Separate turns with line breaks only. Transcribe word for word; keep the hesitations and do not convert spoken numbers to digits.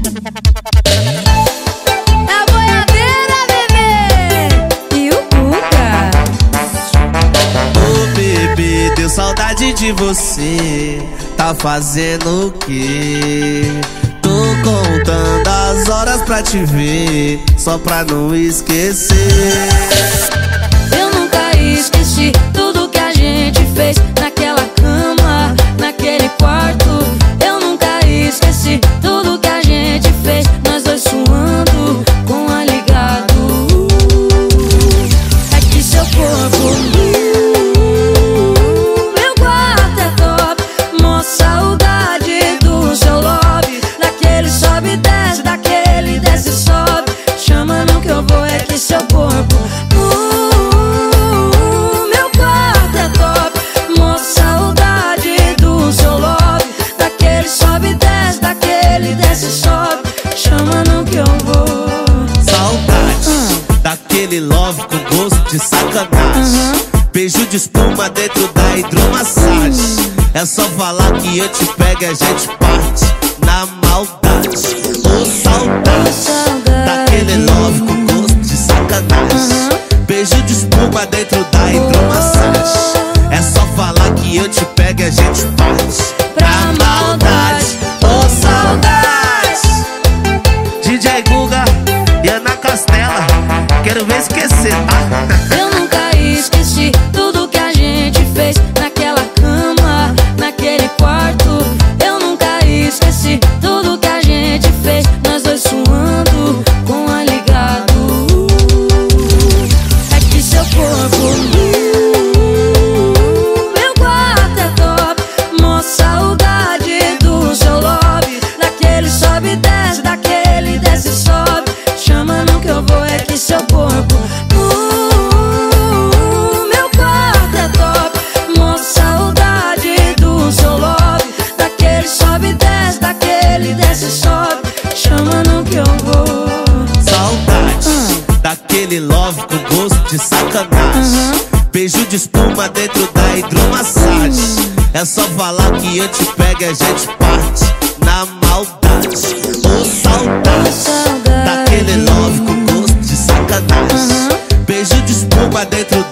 a boiadeira, bebê, e o Cuca.
Ô bebê, deu saudade de você. Tá fazendo o quê? Tô contando as horas pra te ver, só pra não esquecer.
Eu nunca esqueci tudo que a gente fez naquela cama, naquele quarto. Eu nunca esqueci tudo que a gente fez, nós dois suando com ar ligado. É que seu corpo, meu quarto é top, mó saudade do seu love. Daquele sobe e desce, daquele desce e sobe. Chama não que eu vou, é que seu corpo, meu quarto é top, mó saudade do seu love. Daquele sobe e desce, daquele desce e sobe. Chama não que eu vou.
Saudade
uh.
daquele love com gosto de sacanagem.
Uhum.
Beijo de espuma dentro da hidromassagem.
Uhum.
É só falar que eu te pego e a gente parte na maldade. Ô saudade,
Saudade
daquele love com gosto de sacanagem.
Uhum.
Beijo de espuma dentro da hidromassagem. É só falar que eu te pego e a gente parte
pra maldade.
Ô saudade, D J Guga e Ana Castela, quero ver esquecer, tá?
Eu nunca esqueci tudo que a gente fez naquela cama, naquele quarto. Eu nunca esqueci tudo que a gente fez, nós dois suando com ar ligado. É que seu corpo, meu quarto é top, mó saudade do seu love. Daquele sobe e desce, daquele desce e sobe. Chama não que eu vou, é que seu corpo, meu quarto é top, mó saudade do seu love. Daquele sobe e desce, daquele desce e sobe. Chama não que eu vou.
Saudade
uh.
daquele love com gosto de sacanagem.
Uhum.
Beijo de espuma dentro da hidromassagem.
Uhum.
É só falar que eu te pego e a gente parte na maldade. Ô saudade,
Saudade
daquele love com gosto de sacanagem.
Uhum.
Beijo de espuma dentro